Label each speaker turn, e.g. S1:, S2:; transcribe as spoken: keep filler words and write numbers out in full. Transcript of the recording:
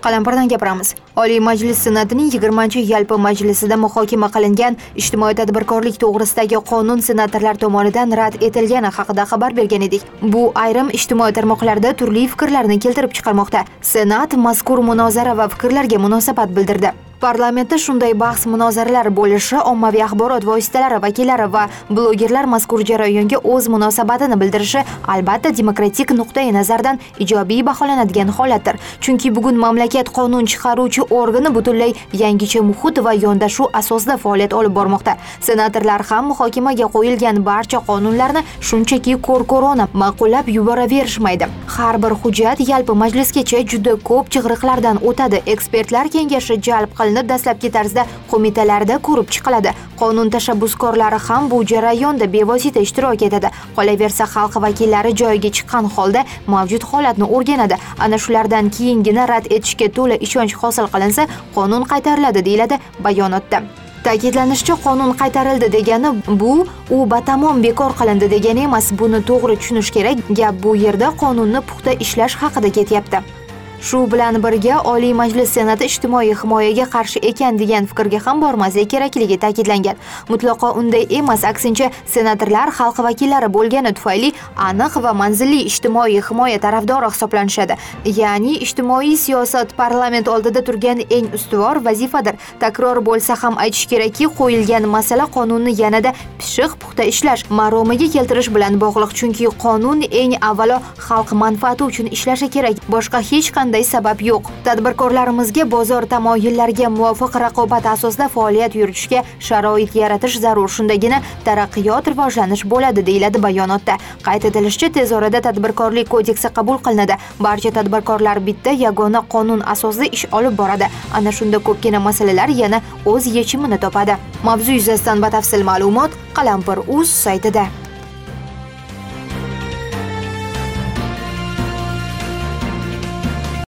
S1: Qalampirdan gapiramiz. Oliy Majlis Senatining yigirmanchi yalpi majlisida muhokama qilingan ijtimoiy tadbirkorlik to'g'risidagi qonun senatorlar tomonidan rad etilgani haqida xabar bergan edik. Bu ayrim ijtimoiy tarmoqlarda turli fikrlarni keltirib chiqarmoqda. Senat mazkur munozara va fikrlarga munosabat bildirdi. Parlamentda shunday bahs munozaralar bo'lishi ommaviy axborot vositalari vakillari va blogerlar mazkur jarayonga o'z munosabatini bildirishi albatta demokratik nuqtai nazardan ijobiy baholanadigan holatdir. Chunki bugun mamlakat qonun chiqaruvchi organi butunlay yangicha muhit va yondashuv asosida faoliyat olib bormoqda. Senatorlar ham muhokamaga qo'yilgan barcha qonunlarni shunchaki ko'r-ko'rona ma'qullab yuboraverishmaydi. Har bir hujjat yalpi majlisgacha juda ko'p chig'iriqlardan o'tadi. Ekspertlar kengashi jalb qilinib dastlabki tarzda qo'mitalarda ko'rib chiqiladi. Qonun tashabbuskorlari ham bu jarayonda bevosita ishtirok etadi. Qolaversa, xalq vakillari joyiga chiqqan holda mavjud holatni o'rganadi. Ana shulardan keyingina rad etishga to'la ishonch hosil qilinsa, qonun qaytariladi deyiladi bayonotda. Ta'kidlanishicha, qonun qaytarildi degani bu u batamom bekor qilindi degani emas. Buni to'g'ri tushunish kerak. Gap bu yerda qonunni puxta ishlash haqida ketyapti. Shu bilan birga Oliy Majlis Senati ijtimoiy himoyaga qarshi ekan degan fikrga ham bormaslik kerakligi ta'kidlangan. Mutlaqo unday emas, aksincha senatorlar xalq vakillari bo'lgani tufayli aniq va manzilli ijtimoiy himoya tarafdori hisoblanishadi. Ya'ni ijtimoiy siyosat parlament oldida turgan eng ustuvor vazifadir. Takror bo'lsa ham aytish kerakki, qo'yilgan masala qonunni yanada pishiq puxta ishlash, maromiga keltirish bilan bog'liq. Chunki qonun eng avvalo xalq manfaati uchun ishlashi kerak. Boshqa hech qanday sabab yo'q. Tadbirkorlarimizga bozor tamoyillariga muvofiq raqobat asosida faoliyat yuritishga sharoit yaratish zarur. Shundagina taraqqiyot, rivojlanish bo'ladi, deyiladi bayonotda. Qayd etilishicha, tez orada tadbirkorlik kodeksi qabul qilinadi. Barcha tadbirkorlar bitta yagona qonun asosida ish olib boradi. Ana shunda ko'pgina masalalar yana o'z yechimini topadi. Mavzu yuzasidan batafsil ma'lumot Qalampir.uz saytida.